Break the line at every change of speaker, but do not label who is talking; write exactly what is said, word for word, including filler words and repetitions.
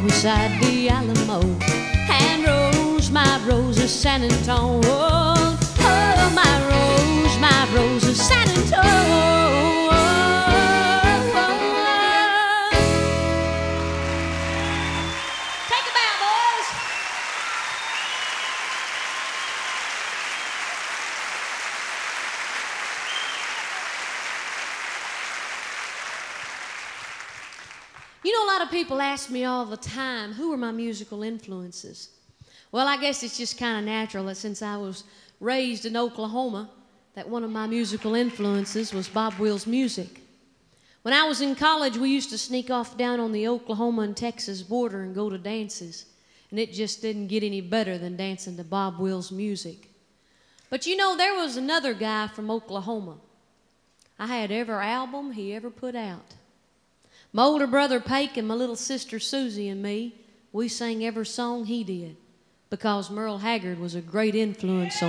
beside the Alamo. And Rose, my Rose of San Antonio. Oh, oh, my Rose, my Rose of San Antonio. Take a bow, boys. You know, a lot of people ask me all the time, who are my musical influences? Well, I guess it's just kind of natural that since I was raised in Oklahoma, that one of my musical influences was Bob Wills' music. When I was in college, we used to sneak off down on the Oklahoma and Texas border and go to dances, and it just didn't get any better than dancing to Bob Wills' music. But you know, there was another guy from Oklahoma. I had every album he ever put out. My older brother Pake and my little sister Susie and me, we sang every song he did because Merle Haggard was a great influence on